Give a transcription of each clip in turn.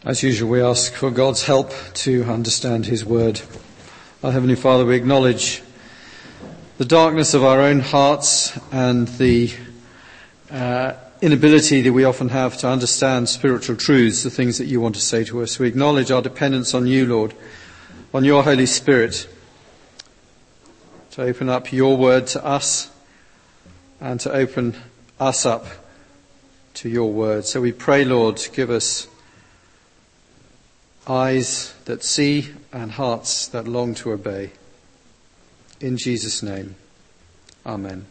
As usual, we ask for God's help to understand his word. Our Heavenly Father, we acknowledge the darkness of our own hearts and the inability that we often have to understand spiritual truths, the things that you want to say to us. We acknowledge our dependence on you, Lord, on your Holy Spirit, to open up your word to us and to open us up to your word. So we pray, Lord, give us eyes that see and hearts that long to obey. In Jesus' name, amen.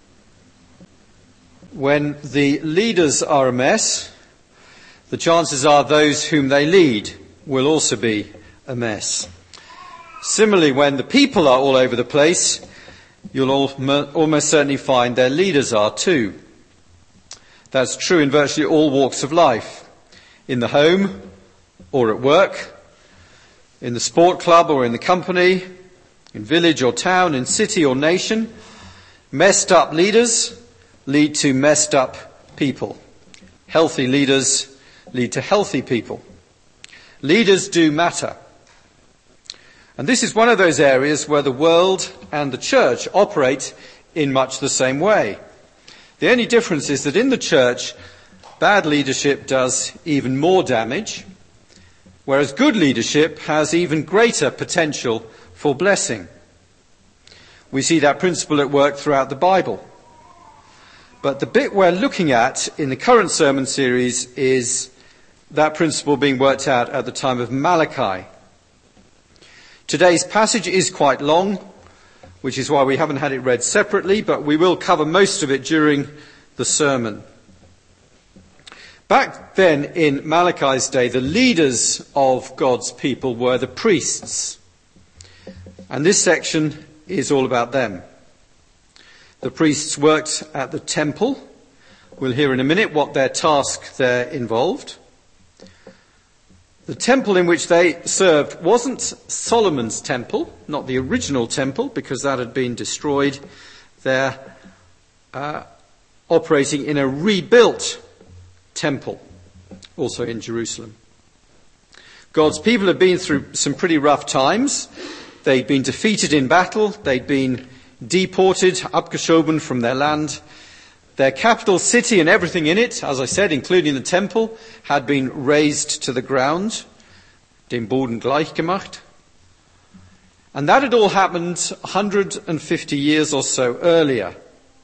When the leaders are a mess, the chances are those whom they lead will also be a mess. Similarly, when the people are all over the place, you'll almost certainly find their leaders are too. That's true in virtually all walks of life. In the home or at work, in the sport club or in the company, in village or town, in city or nation, messed up leaders lead to messed up people. Healthy leaders lead to healthy people. Leaders do matter. And this is one of those areas where the world and the church operate in much the same way. The only difference is that in the church, bad leadership does even more damage, whereas good leadership has even greater potential for blessing. We see that principle at work throughout the Bible. But the bit we're looking at in the current sermon series is that principle being worked out at the time of Malachi. Today's passage is quite long, which is why we haven't had it read separately, but we will cover most of it during the sermon. Back then, in Malachi's day, the leaders of God's people were the priests. And this section is all about them. The priests worked at the temple. We'll hear in a minute what their task there involved. The temple in which they served wasn't Solomon's temple, not the original temple, because that had been destroyed. They're operating in a rebuilt temple, also in Jerusalem. God's people had been through some pretty rough times. They'd been defeated in battle. They'd been deported, abgeschoben from their land. Their capital city and everything in it, as I said, including the temple, had been razed to the ground, dem Boden gleichgemacht. And that had all happened 150 years or so earlier.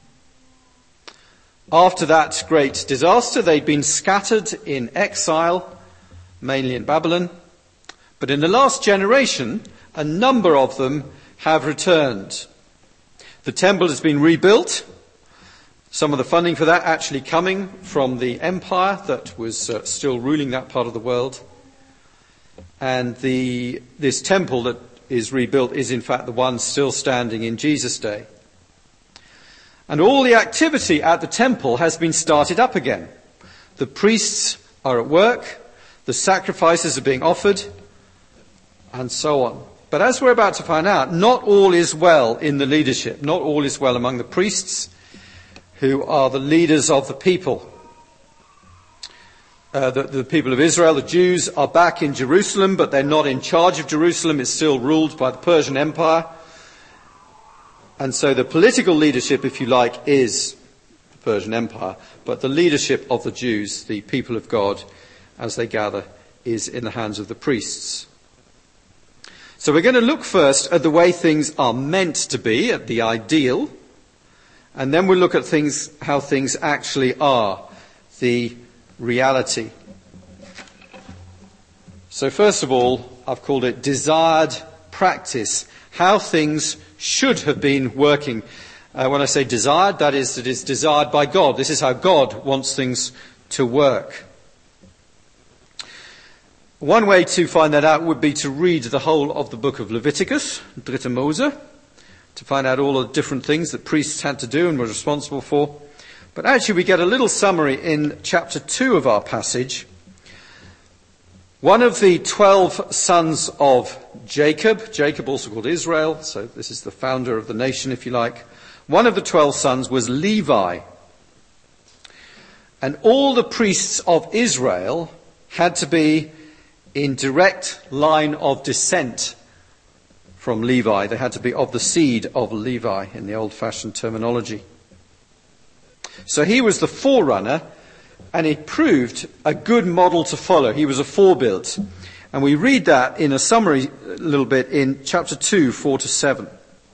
After that great disaster, they'd been scattered in exile, mainly in Babylon. But in the last generation, a number of them have returned. The temple has been rebuilt. Some of the funding for that actually coming from the empire that was still ruling that part of the world. And this temple that is rebuilt is in fact the one still standing in Jesus' day. And all the activity at the temple has been started up again. The priests are at work, the sacrifices are being offered, and so on. But as we're about to find out, not all is well in the leadership. Not all is well among the priests, who are the leaders of the people. The people of Israel, the Jews, are back in Jerusalem, but they're not in charge of Jerusalem. It's still ruled by the Persian Empire. And so the political leadership, if you like, is the Persian Empire. But the leadership of the Jews, the people of God, as they gather, is in the hands of the priests. So we're going to look first at the way things are meant to be, at the ideal. And then we'll look at how things actually are, the reality. So first of all, I've called it desired practice, how things should have been working. When I say desired, that is, it is desired by God. This is how God wants things to work. One way to find that out would be to read the whole of the book of Leviticus, Dritte Mose, to find out all the different things that priests had to do and were responsible for. But actually we get a little summary in chapter 2 of our passage. One of the 12 sons of Jacob also called Israel, so this is the founder of the nation, if you like. One of the 12 sons was Levi. And all the priests of Israel had to be in direct line of descent from Levi. They had to be of the seed of Levi in the old-fashioned terminology. So he was the forerunner, and he proved a good model to follow. He was a forebuilt. And we read that in a summary a little bit in chapter 2, 4-7.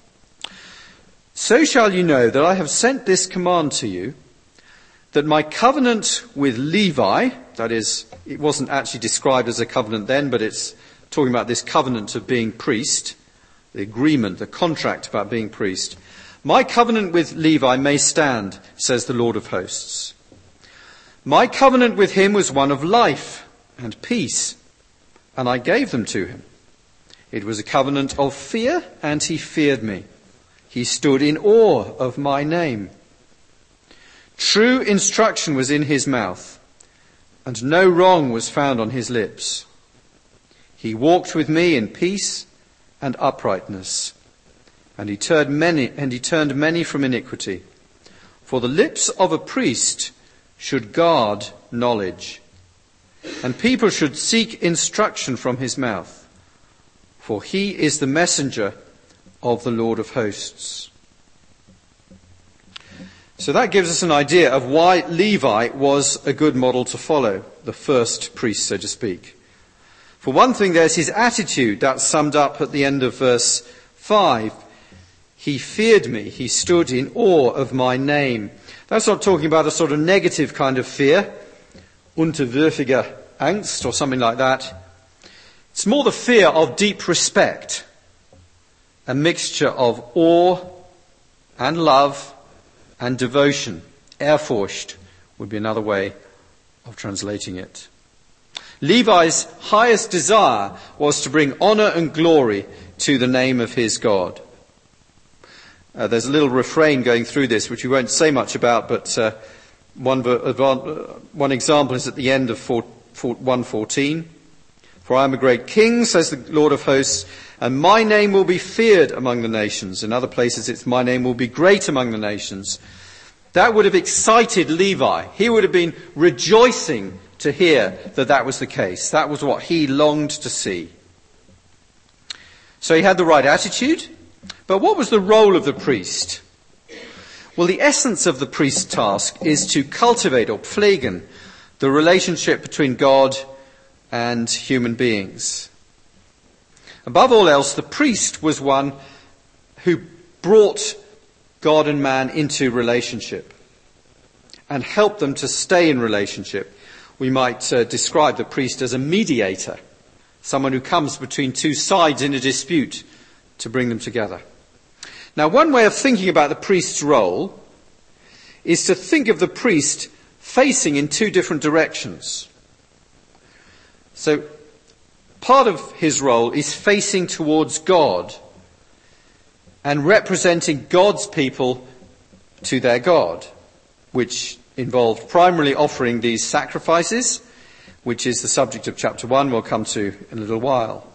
So shall you know that I have sent this command to you, that my covenant with Levi, that is, it wasn't actually described as a covenant then, but it's talking about this covenant of being priest, the agreement, the contract about being priest. My covenant with Levi may stand, says the Lord of hosts. My covenant with him was one of life and peace, and I gave them to him. It was a covenant of fear, and he feared me. He stood in awe of my name. True instruction was in his mouth, and no wrong was found on his lips. He walked with me in peace and uprightness, and he turned many from iniquity. For the lips of a priest should guard knowledge, and people should seek instruction from his mouth, for he is the messenger of the Lord of hosts. So that gives us an idea of why Levi was a good model to follow, the first priest, so to speak. For one thing, there's his attitude. That's summed up at the end of verse 5. He feared me. He stood in awe of my name. That's not talking about a sort of negative kind of fear, unterwürfiger Angst or something like that. It's more the fear of deep respect, a mixture of awe and love and devotion. Ehrfurcht would be another way of translating it. Levi's highest desire was to bring honor and glory to the name of his God. There's a little refrain going through this, which we won't say much about, but one example is at the end of 1:14. For I am a great king, says the Lord of hosts, and my name will be feared among the nations. In other places it's my name will be great among the nations. That would have excited Levi. He would have been rejoicing to hear that that was the case. That was what he longed to see. So he had the right attitude. But what was the role of the priest? Well, the essence of the priest's task is to cultivate, or pflegen, the relationship between God and human beings. Above all else, the priest was one who brought God and man into relationship and helped them to stay in relationship. We might describe the priest as a mediator, someone who comes between two sides in a dispute to bring them together. Now, one way of thinking about the priest's role is to think of the priest facing in two different directions. So, part of his role is facing towards God and representing God's people to their God, which involved primarily offering these sacrifices, which is the subject of chapter 1 we'll come to in a little while.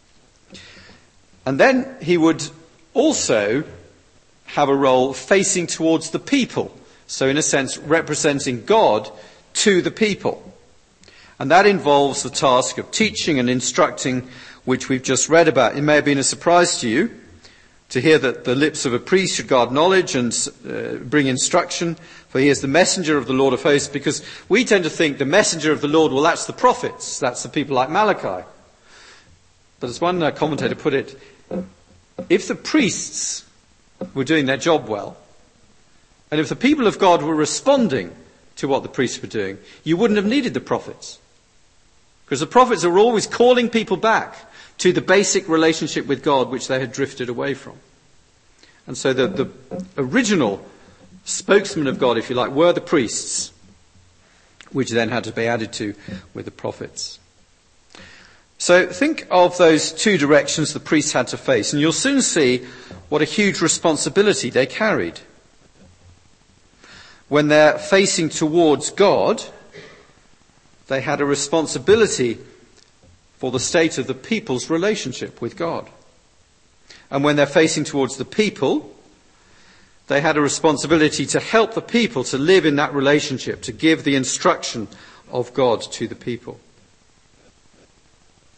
And then he would also have a role facing towards the people. So in a sense, representing God to the people. And that involves the task of teaching and instructing, which we've just read about. It may have been a surprise to you to hear that the lips of a priest should guard knowledge and bring instruction, for he is the messenger of the Lord of hosts, because we tend to think the messenger of the Lord, well, that's the prophets, that's the people like Malachi. But as one commentator put it, if the priests were doing their job well, and if the people of God were responding to what the priests were doing, you wouldn't have needed the prophets. Because the prophets are always calling people back to the basic relationship with God which they had drifted away from. And so the original spokesmen of God, if you like, were the priests, which then had to be added to with the prophets. So think of those two directions the priests had to face, and you'll soon see what a huge responsibility they carried. When they're facing towards God, they had a responsibility for the state of the people's relationship with God. And when they're facing towards the people, they had a responsibility to help the people to live in that relationship, to give the instruction of God to the people.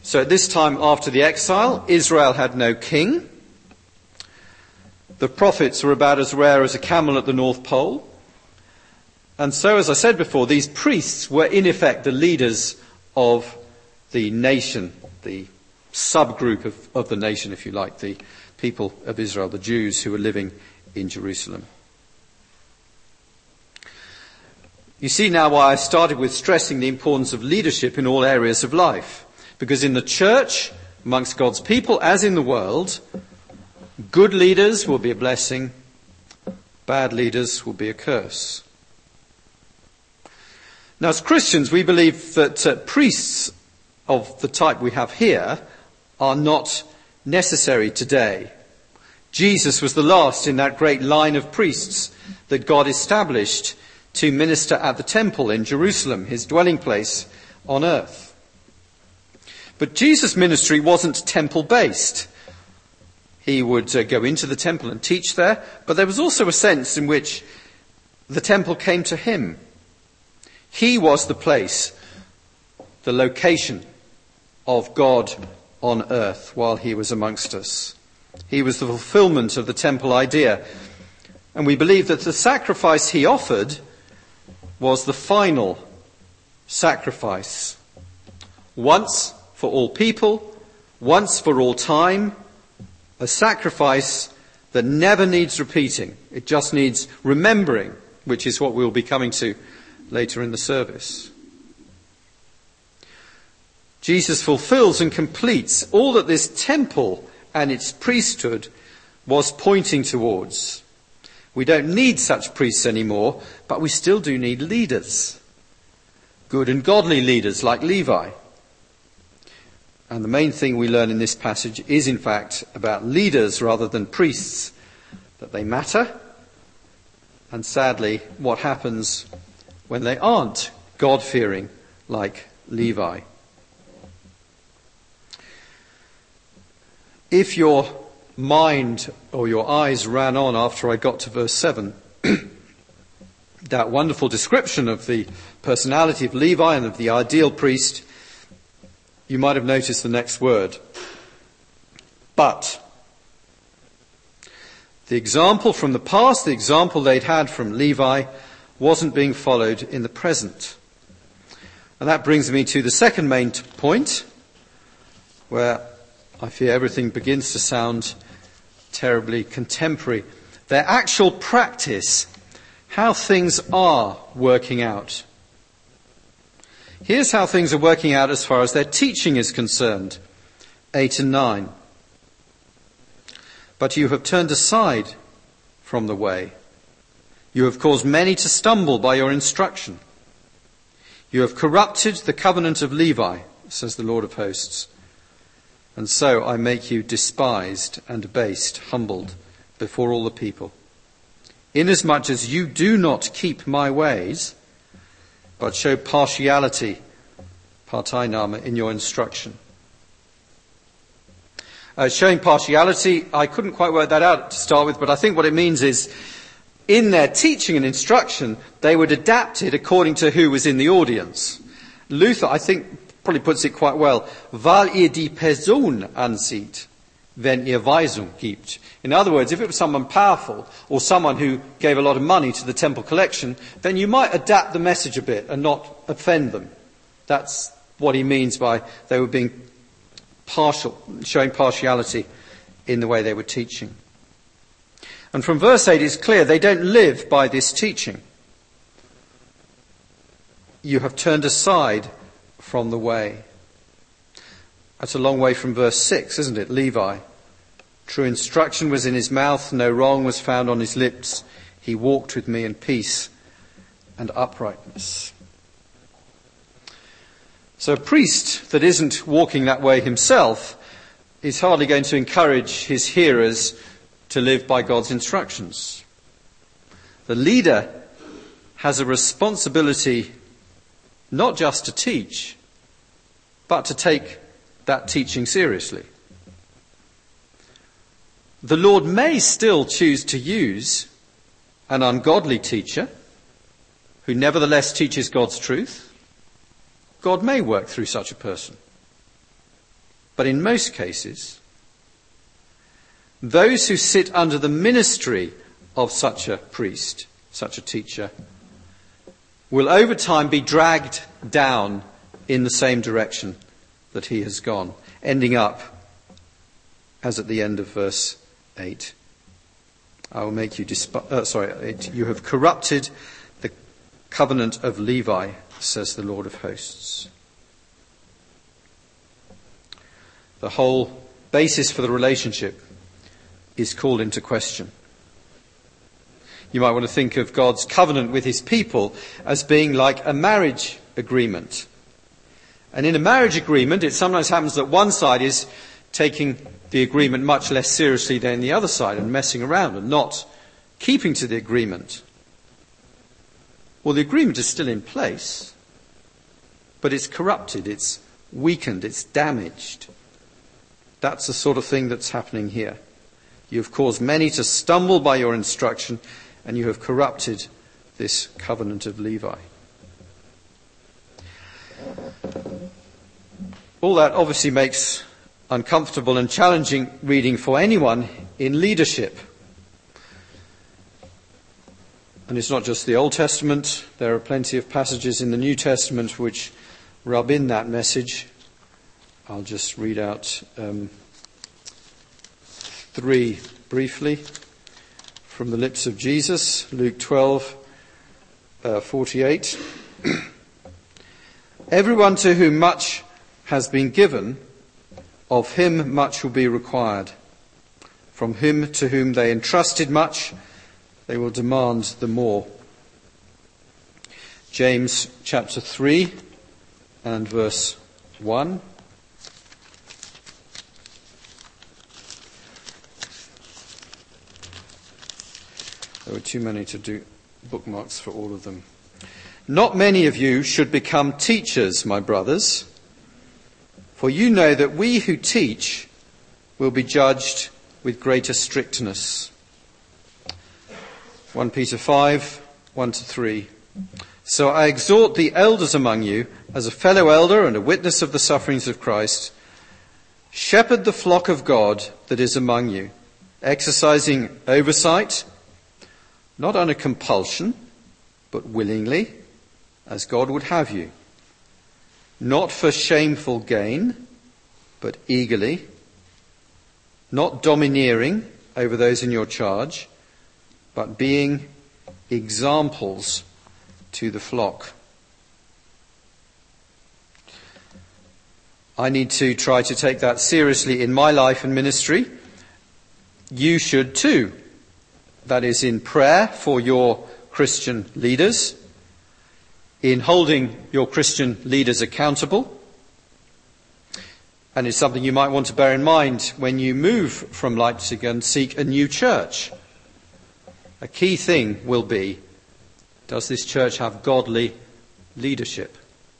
So at this time after the exile, Israel had no king. The prophets were about as rare as a camel at the North Pole. And so, as I said before, these priests were in effect the leaders of the nation, the subgroup of the nation, if you like, the people of Israel, the Jews who were living in Jerusalem. You see now why I started with stressing the importance of leadership in all areas of life. Because in the church, amongst God's people, as in the world, good leaders will be a blessing, bad leaders will be a curse. Now, as Christians, we believe that priests of the type we have here are not necessary today. Jesus was the last in that great line of priests that God established to minister at the temple in Jerusalem, his dwelling place on earth. But Jesus' ministry wasn't temple-based. He would go into the temple and teach there, but there was also a sense in which the temple came to him. He was the place, the location of God on earth while he was amongst us. He was the fulfillment of the temple idea. And we believe that the sacrifice he offered was the final sacrifice. Once for all people, once for all time, a sacrifice that never needs repeating. It just needs remembering, which is what we'll be coming to later in the service. Jesus fulfills and completes all that this temple and its priesthood was pointing towards. We don't need such priests anymore, but we still do need leaders. Good and godly leaders like Levi. And the main thing we learn in this passage is, in fact, about leaders rather than priests, that they matter, and sadly, what happens when they aren't God-fearing like Levi. If your mind or your eyes ran on after I got to verse 7, that wonderful description of the personality of Levi and of the ideal priest, you might have noticed the next word. But. The example from the past, the example they'd had from Levi, wasn't being followed in the present. And that brings me to the second main point, where I fear everything begins to sound terribly contemporary. Their actual practice, how things are working out. Here's how things are working out as far as their teaching is concerned. 8 and 9. But you have turned aside from the way. You have caused many to stumble by your instruction. You have corrupted the covenant of Levi, says the Lord of hosts. And so I make you despised and abased, humbled before all the people. Inasmuch as you do not keep my ways, but show partiality, partainama, in your instruction. Showing partiality, I couldn't quite work that out to start with, but I think what it means is in their teaching and instruction, they would adapt it according to who was in the audience. Luther, I think, probably puts it quite well. Weil ihr die Person ansieht, wenn ihr Weisung gibt. In other words, if it was someone powerful or someone who gave a lot of money to the temple collection, then you might adapt the message a bit and not offend them. That's what he means by they were being partial, showing partiality in the way they were teaching. And from verse 8 it's clear they don't live by this teaching. You have turned aside from the way. That's a long way from verse 6, isn't it? Levi. True instruction was in his mouth, no wrong was found on his lips. He walked with me in peace and uprightness. So a priest that isn't walking that way himself is hardly going to encourage his hearers to live by God's instructions. The leader has a responsibility not just to teach, but to take that teaching seriously. The Lord may still choose to use an ungodly teacher who nevertheless teaches God's truth. God may work through such a person. But in most cases, those who sit under the ministry of such a priest, such a teacher, will over time be dragged down in the same direction that he has gone, ending up, as at the end of verse 8, I will make you you have corrupted the covenant of Levi, says the Lord of hosts. The whole basis for the relationship is called into question. You might want to think of God's covenant with his people as being like a marriage agreement. And in a marriage agreement, it sometimes happens that one side is taking the agreement much less seriously than the other side and messing around and not keeping to the agreement. Well, the agreement is still in place, but it's corrupted, it's weakened, it's damaged. That's the sort of thing that's happening here. You have caused many to stumble by your instruction, and you have corrupted this covenant of Levi. All that obviously makes uncomfortable and challenging reading for anyone in leadership. And it's not just the Old Testament. There are plenty of passages in the New Testament which rub in that message. I'll just read out 3 briefly from the lips of Jesus. Luke 12:48. Everyone to whom much has been given, of him much will be required. From him to whom they entrusted much, they will demand the more. James chapter 3 and verse 1. There were too many to do bookmarks for all of them. Not many of you should become teachers, my brothers, for you know that we who teach will be judged with greater strictness. 1 Peter 5:1-3. So I exhort the elders among you, as a fellow elder and a witness of the sufferings of Christ, shepherd the flock of God that is among you, exercising oversight, not under compulsion, but willingly, as God would have you, not for shameful gain, but eagerly, not domineering over those in your charge, but being examples to the flock. I need to try to take that seriously in my life and ministry. You should too. That is, in prayer for your Christian leaders, in holding your Christian leaders accountable. And it's something you might want to bear in mind when you move from Leipzig and seek a new church. A key thing will be, does this church have godly leadership?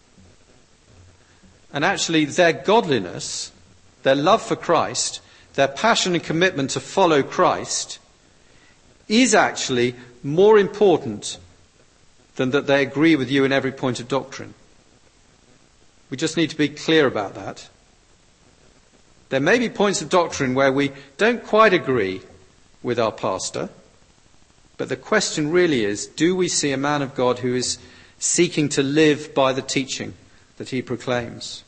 And actually, their godliness, their love for Christ, their passion and commitment to follow Christ is actually more important than that they agree with you in every point of doctrine. We just need to be clear about that. There may be points of doctrine where we don't quite agree with our pastor, but the question really is, do we see a man of God who is seeking to live by the teaching that he proclaims?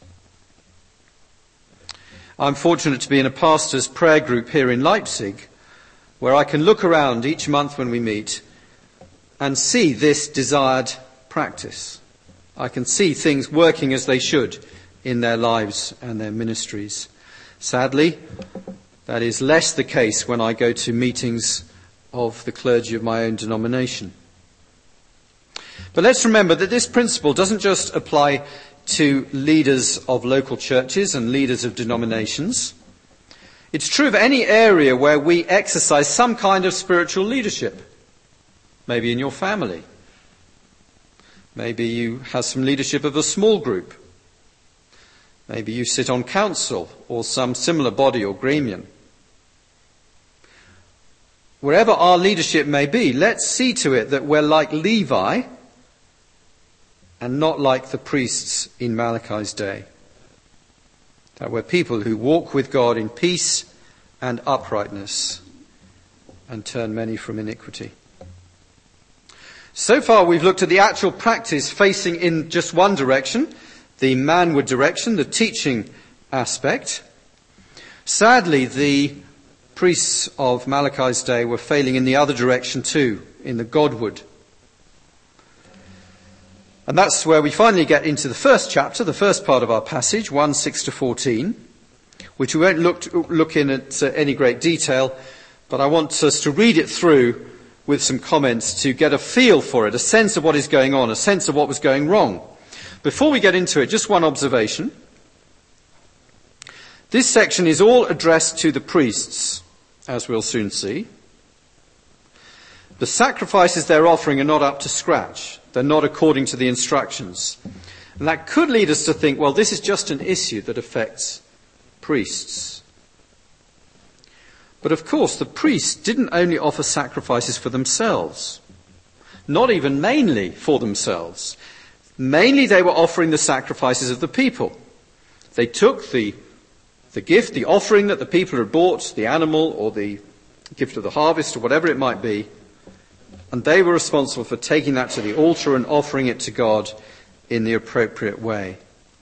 I'm fortunate to be in a pastor's prayer group here in Leipzig, where I can look around each month when we meet and see this desired practice. I can see things working as they should in their lives and their ministries. Sadly, that is less the case when I go to meetings of the clergy of my own denomination. But let's remember that this principle doesn't just apply to leaders of local churches and leaders of denominations. It's true of any area where we exercise some kind of spiritual leadership. Maybe in your family. Maybe you have some leadership of a small group. Maybe you sit on council or some similar body or gremium. Wherever our leadership may be, let's see to it that we're like Levi and not like the priests in Malachi's day. That we're people who walk with God in peace and uprightness and turn many from iniquity. So far we've looked at the actual practice facing in just one direction, the manward direction, the teaching aspect. Sadly, the priests of Malachi's day were failing in the other direction too, in the Godward. And that's where we finally get into the first chapter, the first part of our passage, 1:6-14, which we won't look in at any great detail, but I want us to read it through with some comments to get a feel for it, a sense of what is going on, a sense of what was going wrong. Before we get into it, just one observation. This section is all addressed to the priests, as we'll soon see. The sacrifices they're offering are not up to scratch. They're not according to the instructions. And that could lead us to think, well, this is just an issue that affects priests. But of course, the priests didn't only offer sacrifices for themselves, not even mainly for themselves. Mainly they were offering the sacrifices of the people. They took the gift, the offering that the people had brought, the animal or the gift of the harvest or whatever it might be, and they were responsible for taking that to the altar and offering it to God in the appropriate way.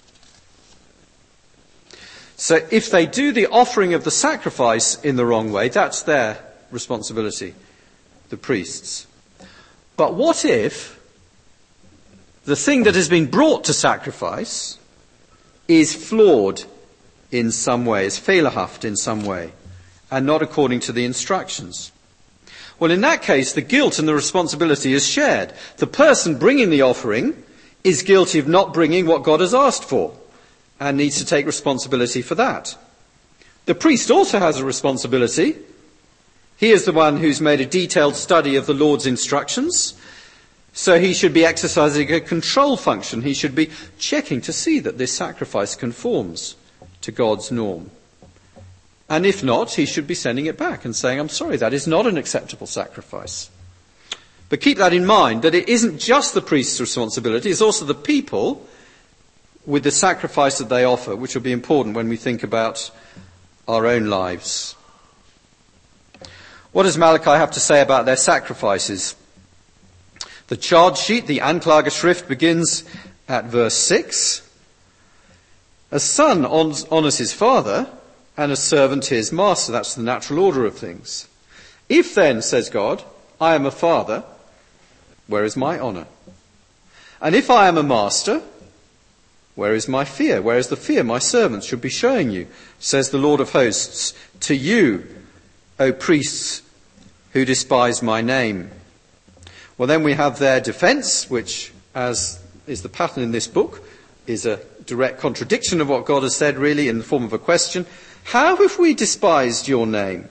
So if they do the offering of the sacrifice in the wrong way, that's their responsibility, the priests. But what if the thing that has been brought to sacrifice is flawed in some way, is fehlerhaft in some way, and not according to the instructions? Well, in that case, the guilt and the responsibility is shared. The person bringing the offering is guilty of not bringing what God has asked for and needs to take responsibility for that. The priest also has a responsibility. He is the one who's made a detailed study of the Lord's instructions, so he should be exercising a control function. He should be checking to see that this sacrifice conforms to God's norm. And if not, he should be sending it back and saying, I'm sorry, that is not an acceptable sacrifice. But keep that in mind, that it isn't just the priest's responsibility, it's also the people with the sacrifice that they offer, which will be important when we think about our own lives. What does Malachi have to say about their sacrifices? The charge sheet, the Anklageschrift, begins at verse 6. A son honours his father, and a servant his master. That's the natural order of things. If then, says God, I am a father, where is my honour? And if I am a master, where is my fear? Where is the fear my servants should be showing you? Says the Lord of hosts, to you, O priests who despise my name. Well, then we have their defence, which, as is the pattern in this book, is a direct contradiction of what God has said, really, in the form of a question. How have we despised your name?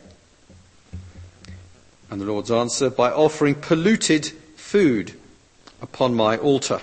And the Lord's answer, by offering polluted food upon my altar.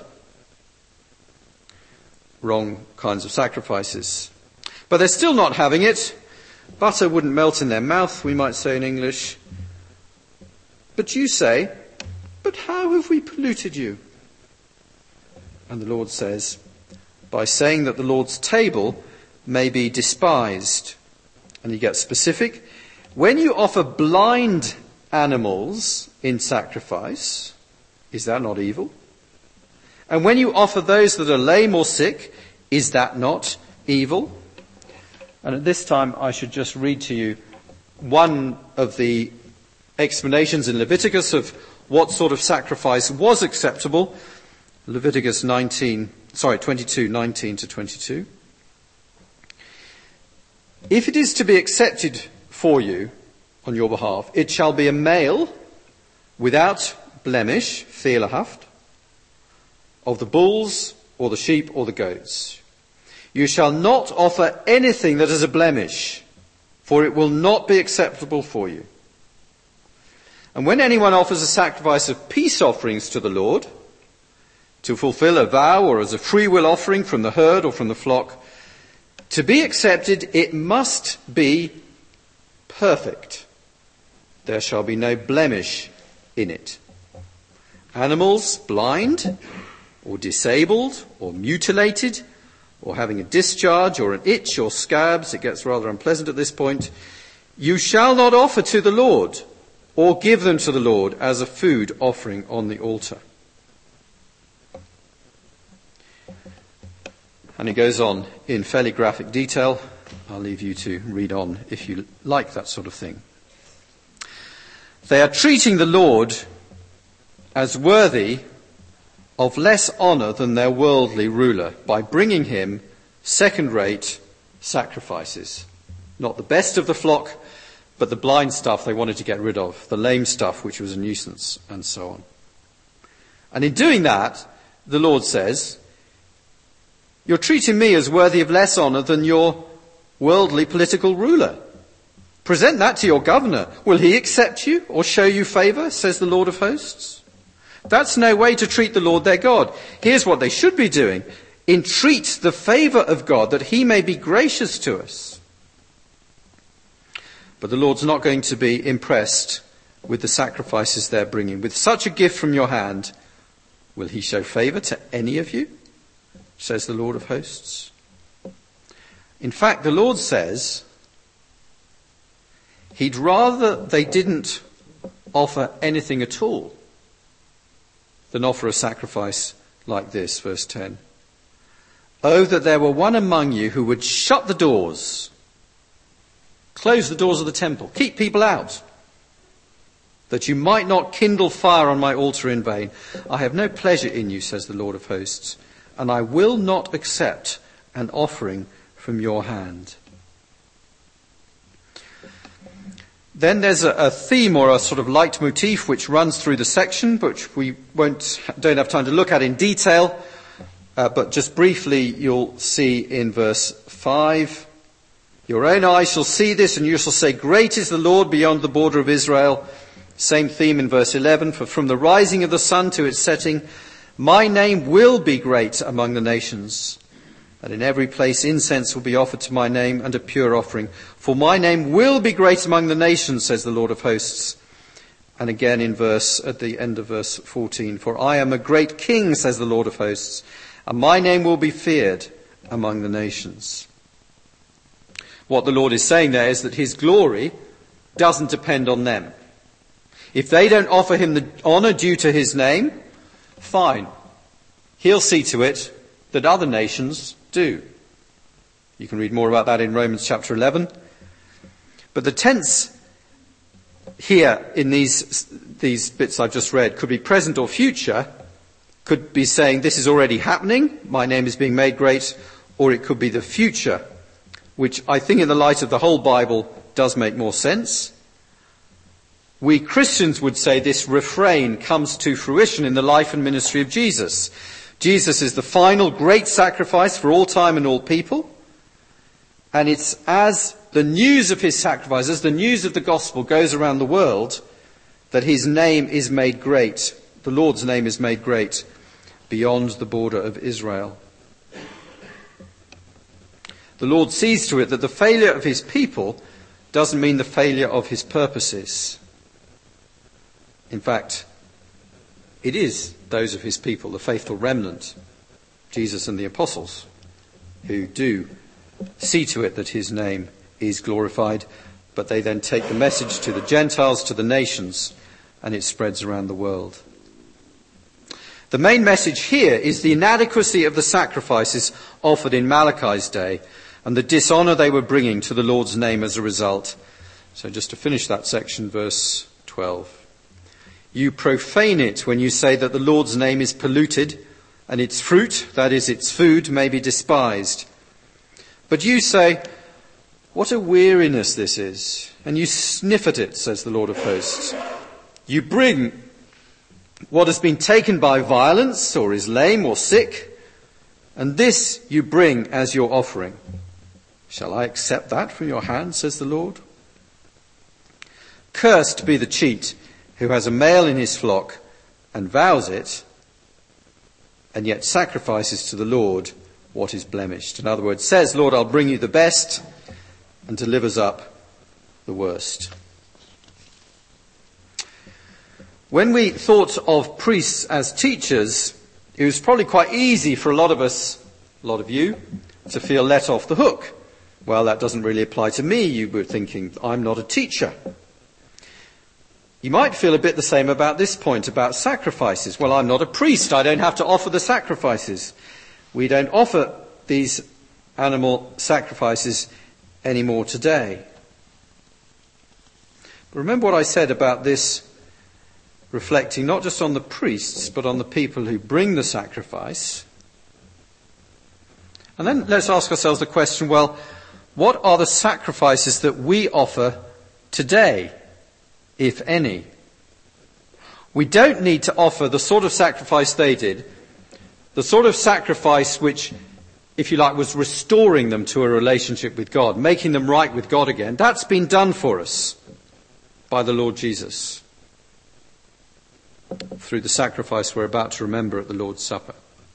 Wrong kinds of sacrifices. But they're still not having it. Butter wouldn't melt in their mouth, we might say in English. But you say, but how have we polluted you? And the Lord says, by saying that the Lord's table may be despised. And he gets specific. When you offer blind animals in sacrifice, is that not evil? And when you offer those that are lame or sick, is that not evil? And at this time I should just read to you one of the explanations in Leviticus of what sort of sacrifice was acceptable. Leviticus 22:19-22. If it is to be accepted for you on your behalf, it shall be a male without blemish, fehlerhaft, of the bulls or the sheep or the goats. You shall not offer anything that is a blemish, for it will not be acceptable for you. And when anyone offers a sacrifice of peace offerings to the Lord, to fulfill a vow or as a free will offering from the herd or from the flock, to be accepted, it must be perfect. There shall be no blemish in it. Animals blind or disabled or mutilated or having a discharge or an itch or scabs, it gets rather unpleasant at this point, you shall not offer to the Lord or give them to the Lord as a food offering on the altar. And it goes on in fairly graphic detail. I'll leave you to read on if you like that sort of thing. They are treating the Lord as worthy of less honour than their worldly ruler by bringing him second-rate sacrifices. Not the best of the flock, but the blind stuff they wanted to get rid of, the lame stuff which was a nuisance, and so on. And in doing that, the Lord says, you're treating me as worthy of less honour than your worldly political ruler. Present that to your governor. Will he accept you or show you favour, says the Lord of hosts? That's no way to treat the Lord their God. Here's what they should be doing. Entreat the favour of God that he may be gracious to us. But the Lord's not going to be impressed with the sacrifices they're bringing. With such a gift from your hand, will he show favour to any of you, says the Lord of hosts? In fact, the Lord says he'd rather they didn't offer anything at all than offer a sacrifice like this, verse 10. Oh, that there were one among you who would shut the doors, close the doors of the temple, keep people out, that you might not kindle fire on my altar in vain. I have no pleasure in you, says the Lord of hosts, and I will not accept an offering from your hand. Then there's a theme or a sort of leitmotif which runs through the section, which we don't have time to look at in detail, but just briefly you'll see in verse 5, your own eyes shall see this and you shall say, great is the Lord beyond the border of Israel. Same theme in verse 11, for from the rising of the sun to its setting, my name will be great among the nations. And in every place incense will be offered to my name and a pure offering. For my name will be great among the nations, says the Lord of hosts. And again at the end of verse 14, for I am a great king, says the Lord of hosts, and my name will be feared among the nations. What the Lord is saying there is that his glory doesn't depend on them. If they don't offer him the honour due to his name, fine. He'll see to it that other nations do. You can read more about that in Romans chapter 11. But the tense here in these bits I've just read could be present or future, could be saying this is already happening, my name is being made great, or it could be the future, which I think in the light of the whole Bible does make more sense. We Christians would say this refrain comes to fruition in the life and ministry of Jesus. Jesus is the final great sacrifice for all time and all people. And it's as the news of his sacrifice, as the news of the gospel goes around the world, that his name is made great. The Lord's name is made great beyond the border of Israel. The Lord sees to it that the failure of his people doesn't mean the failure of his purposes. In fact, it is those of his people, the faithful remnant, Jesus and the apostles, who do see to it that his name is glorified, but they then take the message to the Gentiles, to the nations, and it spreads around the world. The main message here is the inadequacy of the sacrifices offered in Malachi's day and the dishonour they were bringing to the Lord's name as a result. So just to finish that section, verse 12. You profane it when you say that the Lord's name is polluted and its fruit, that is its food, may be despised. But you say, what a weariness this is, and you sniff at it, says the Lord of hosts. You bring what has been taken by violence or is lame or sick, and this you bring as your offering. Shall I accept that from your hand, says the Lord? Cursed be the cheat who has a male in his flock and vows it, and yet sacrifices to the Lord what is blemished. In other words, says, Lord, I'll bring you the best, and delivers up the worst. When we thought of priests as teachers, it was probably quite easy for a lot of us, a lot of you, to feel let off the hook. Well, that doesn't really apply to me, you were thinking. I'm not a teacher. You might feel a bit the same about this point about sacrifices. Well, I'm not a priest. I don't have to offer the sacrifices. We don't offer these animal sacrifices anymore today. But remember what I said about this reflecting not just on the priests, but on the people who bring the sacrifice. And then let's ask ourselves the question, well, what are the sacrifices that we offer today, if any? We don't need to offer the sort of sacrifice they did, the sort of sacrifice which, if you like, was restoring them to a relationship with God, making them right with God again. That's been done for us by the Lord Jesus through the sacrifice we're about to remember at the Lord's Supper.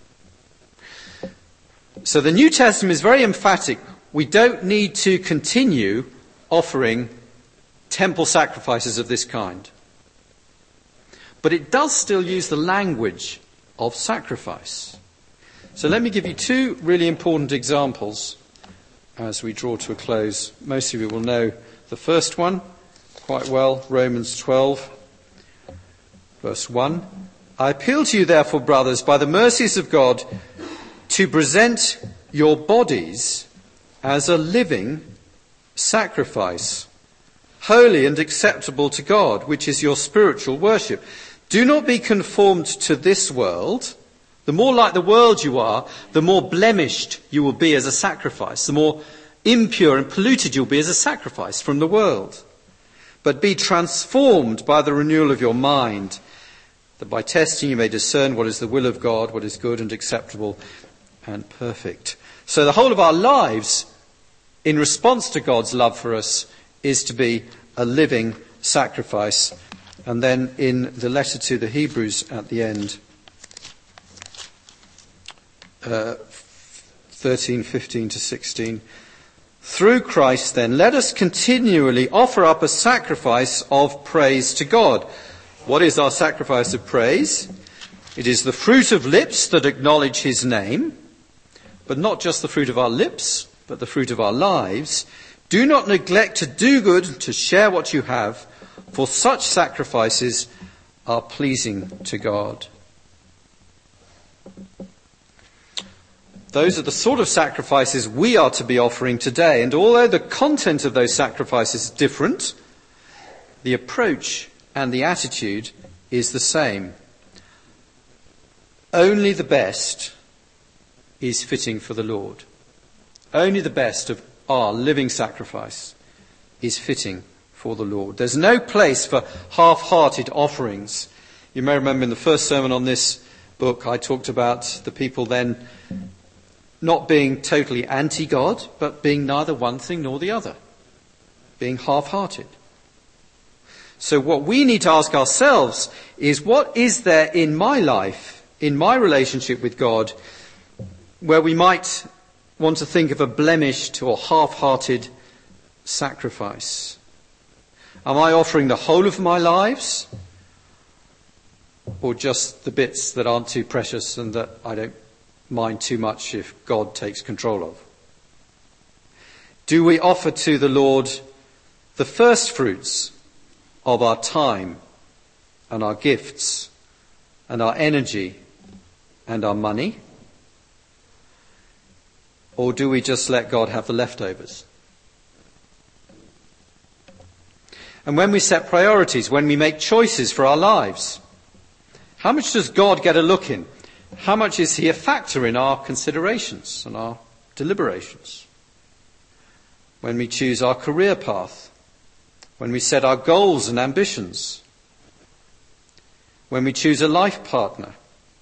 So the New Testament is very emphatic. We don't need to continue offering temple sacrifices of this kind. But it does still use the language of sacrifice. So let me give you two really important examples as we draw to a close. Most of you will know the first one quite well, Romans 12, verse 1. I appeal to you, therefore, brothers, by the mercies of God, to present your bodies as a living sacrifice, holy and acceptable to God, which is your spiritual worship. Do not be conformed to this world. The more like the world you are, the more blemished you will be as a sacrifice, the more impure and polluted you'll be as a sacrifice from the world. But be transformed by the renewal of your mind, that by testing you may discern what is the will of God, what is good and acceptable and perfect. So the whole of our lives, in response to God's love for us, is to be a living sacrifice. And then in the letter to the Hebrews at the end, 13, 15 to 16. Through Christ, then, let us continually offer up a sacrifice of praise to God. What is our sacrifice of praise? It is the fruit of lips that acknowledge his name, but not just the fruit of our lips, but the fruit of our lives. Do not neglect to do good, to share what you have, for such sacrifices are pleasing to God. Those are the sort of sacrifices we are to be offering today. And although the content of those sacrifices is different, the approach and the attitude is the same. Only the best is fitting for the Lord. Only the best of our living sacrifice is fitting for the Lord. There's no place for half-hearted offerings. You may remember in the first sermon on this book, I talked about the people then not being totally anti-God, but being neither one thing nor the other, being half-hearted. So what we need to ask ourselves is, what is there in my life, in my relationship with God, where we might want to think of a blemished or half-hearted sacrifice? Am I offering the whole of my lives, or just the bits that aren't too precious and that I don't mind too much if God takes control of? Do we offer to the Lord the first fruits of our time and our gifts and our energy and our money? Or do we just let God have the leftovers? And when we set priorities, when we make choices for our lives, how much does God get a look in? How much is he a factor in our considerations and our deliberations? When we choose our career path, when we set our goals and ambitions, when we choose a life partner,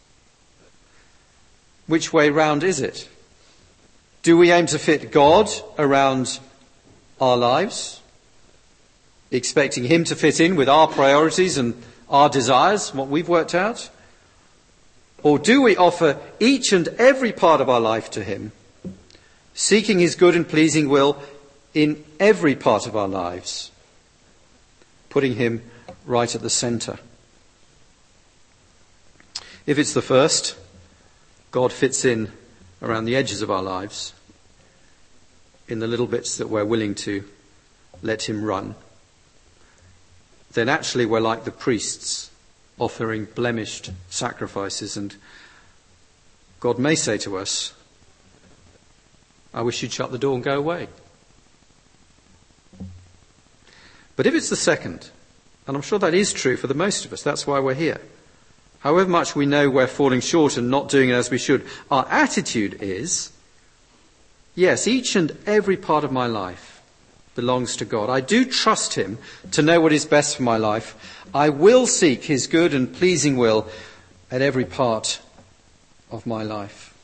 which way round is it? Do we aim to fit God around our lives, expecting him to fit in with our priorities and our desires, what we've worked out? Or do we offer each and every part of our life to him, seeking his good and pleasing will in every part of our lives, putting him right at the centre? If it's the first, God fits in around the edges of our lives. in the little bits that we're willing to let him run, then actually we're like the priests offering blemished sacrifices, and God may say to us, I wish you'd shut the door and go away. But if it's the second, and I'm sure that is true for the most of us, that's why we're here. However much we know we're falling short and not doing it as we should, our attitude is, yes, each and every part of my life belongs to God. I do trust him to know what is best for my life. I will seek his good and pleasing will at every part of my life.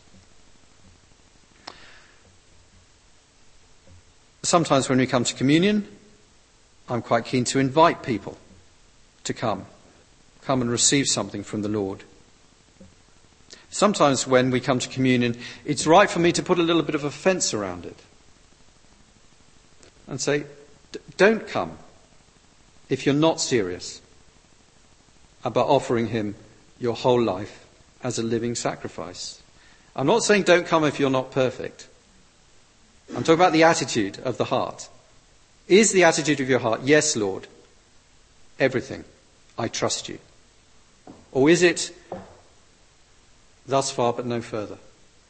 Sometimes when we come to communion, I'm quite keen to invite people to come and receive something from the Lord. Sometimes when we come to communion, it's right for me to put a little bit of a fence around it and say, don't come if you're not serious about offering him your whole life as a living sacrifice. I'm not saying don't come if you're not perfect. I'm talking about the attitude of the heart. Is the attitude of your heart, yes, Lord, everything, I trust you? Or is it, thus far but no further?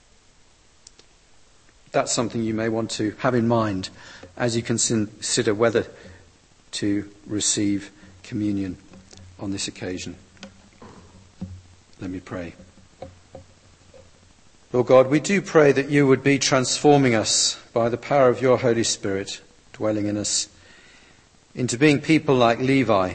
That's something you may want to have in mind as you consider whether to receive communion on this occasion. Let me pray. Lord God, we do pray that you would be transforming us by the power of your Holy Spirit dwelling in us into being people like Levi,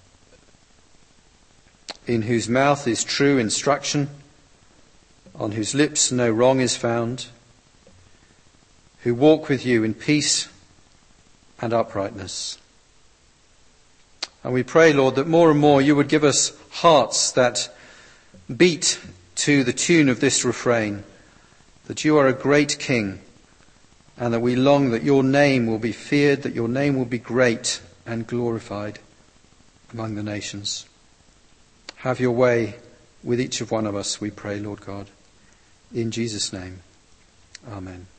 in whose mouth is true instruction, on whose lips no wrong is found, who walk with you in peace and uprightness. And we pray, Lord, that more and more you would give us hearts that beat to the tune of this refrain, that you are a great King, and that we long that your name will be feared, that your name will be great and glorified among the nations. Have your way with each of one of us, we pray, Lord God. In Jesus' name, amen.